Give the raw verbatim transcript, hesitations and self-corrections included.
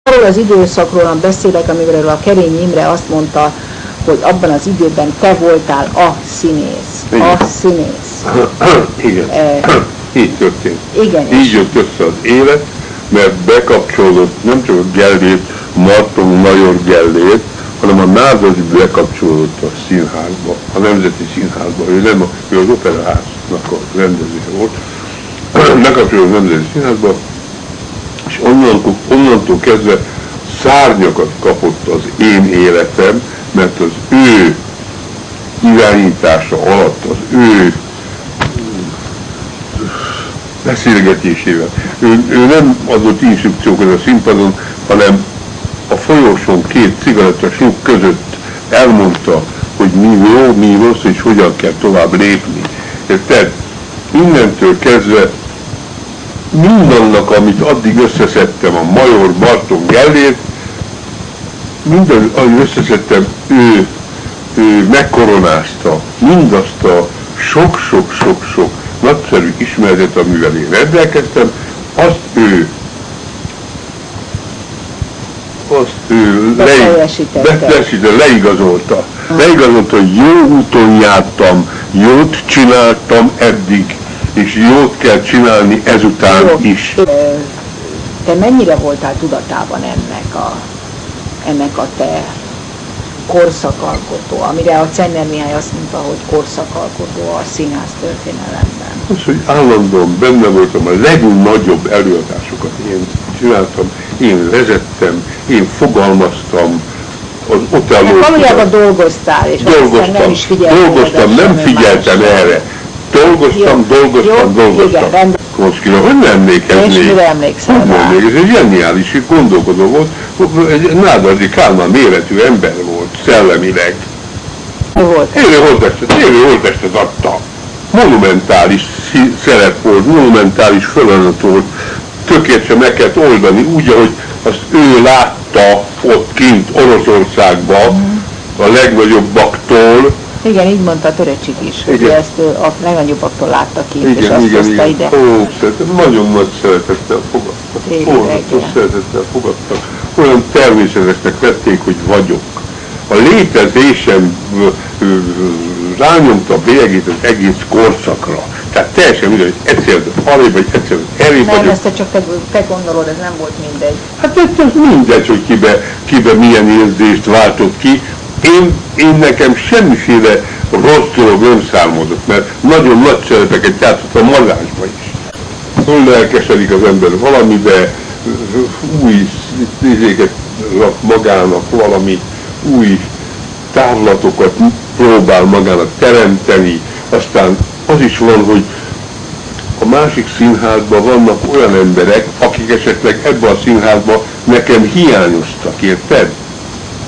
Arról az időszakról beszélek, amiről a Kerényi Imre azt mondta, hogy abban az időben te voltál a színész. Igen. A színész. Igen. E, Így történt. Igen. Így jött össze az élet, mert bekapcsolódott nem csak a Gellért, Marton Major Gellért, hanem a Nádas bekapcsolódott a színházba, a Nemzeti Színházba. Ő nem, ő az Operaháznak a rendezője volt. Bekapcsolódott a Nemzeti Színházba, és onnantól, onnantól kezdve szárnyakat kapott az én életem, mert az ő irányítása alatt, az ő beszélgetésével. Ő, ő nem adott instrukciókat a színpadon, hanem a folyosón két cigarettasúk között elmondta, hogy mi jó, mi rossz, és hogyan kell tovább lépni. Tehát innentől kezdve mindannak, amit addig összeszedtem, a Major Marton Gellért, mindaz, amit összeszedtem, ő, ő megkoronázta mindazt a sok-sok-sok-sok nagyszerű ismeretet, amivel én rendelkeztem, azt ő azt ő leig, leigazolta. Uh-huh. Leigazolta, hogy jó úton jártam, jót csináltam eddig, és jót kell csinálni ezután jó. is. Te mennyire voltál tudatában ennek a, ennek a te korszakalkotó, amire a Cenner Mihály azt mondta, hogy korszakalkotó a színház történelemben? Az, hogy állandóan benne voltam, a legnagyobb előadásokat én csináltam, én vezettem, én fogalmaztam, az Otellót... Valójában dolgoztál, és dolgoztam, nem is figyeltem. Dolgoztam, nem figyeltem erre. Dolgoztam, jó, dolgoztam, jó, dolgoztam. Igen, Kocskira, hogy nem emlékeznék? És mire emlékszel rá? Nem, ez egy zseniális gondolkodó volt. Egy Nádasdy Kálmán méretű ember volt, szellemileg. Élő holttestet, élő holttestet adta. Monumentális szerep volt, monumentális feladat volt. Tökéletesen meg kellett oldani, úgy, ahogy azt ő látta ott kint Oroszországban, a legnagyobbaktól. Igen, így mondta a Töröcsik is, hogy igen. Ezt a legnagyobbaktól látta ki, igen, és azt igen, hozta igen. ide. Ó, szeretem, nagyon nagy szeretettel fogadtak. Ó, szeretettel fogadtak. Olyan természetesnek vették, hogy vagyok. A létezésem rányomta a bélyegét az egész korszakra. Tehát teljesen mindegy, hogy egyszer arrébb, vagy egyszer erébb Nem, ezt te csak te, te gondolod, ez nem volt mindegy. Hát ez, ez mindegy, hogy kibe, kibe milyen érzést váltott ki. Én, én nekem semmiféle rossz dolog nem számolott, mert nagyon nagy szerepeket játszottam magásba is. Hol lelkesedik az ember valamibe, új nézéket rak magának, valami új távlatokat próbál magának teremteni, aztán az is van, hogy a másik színházban vannak olyan emberek, akik esetleg ebben a színházban nekem hiányoztak, érted?